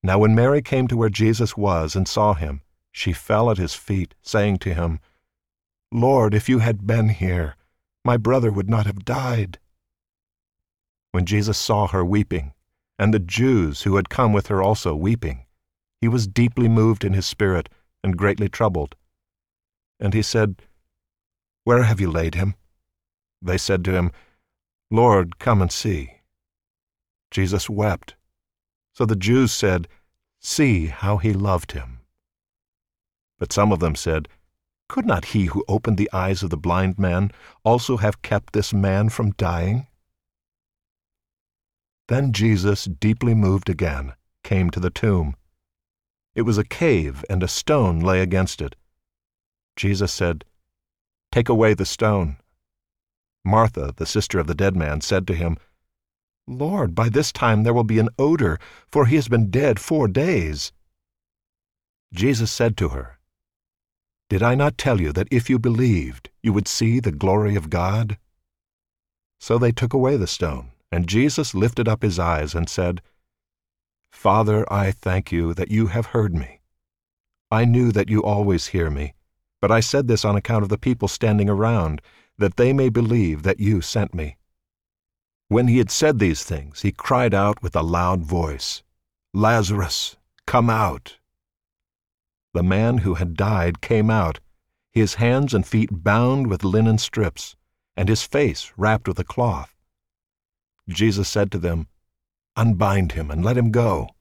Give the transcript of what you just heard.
Now when Mary came to where Jesus was and saw him, she fell at his feet, saying to him, "Lord, if you had been here, my brother would not have died." When Jesus saw her weeping, and the Jews who had come with her also weeping, he was deeply moved in his spirit and greatly troubled. And he said, "Where have you laid him?" They said to him, "Lord, come and see." Jesus wept. So the Jews said, "See how he loved him." But some of them said, "Could not he who opened the eyes of the blind man also have kept this man from dying?" Then Jesus, deeply moved again, came to the tomb. It was a cave, and a stone lay against it. Jesus said, "Take away the stone." Martha, the sister of the dead man, said to him, "Lord, by this time there will be an odor, for he has been dead 4 days." Jesus said to her, "Did I not tell you that if you believed, you would see the glory of God?" So they took away the stone, and Jesus lifted up his eyes and said, "Father, I thank you that you have heard me. I knew that you always hear me, but I said this on account of the people standing around, that they may believe that you sent me." When he had said these things, he cried out with a loud voice, "Lazarus, come out!" The man who had died came out, his hands and feet bound with linen strips, and his face wrapped with a cloth. Jesus said to them, "Unbind him and let him go."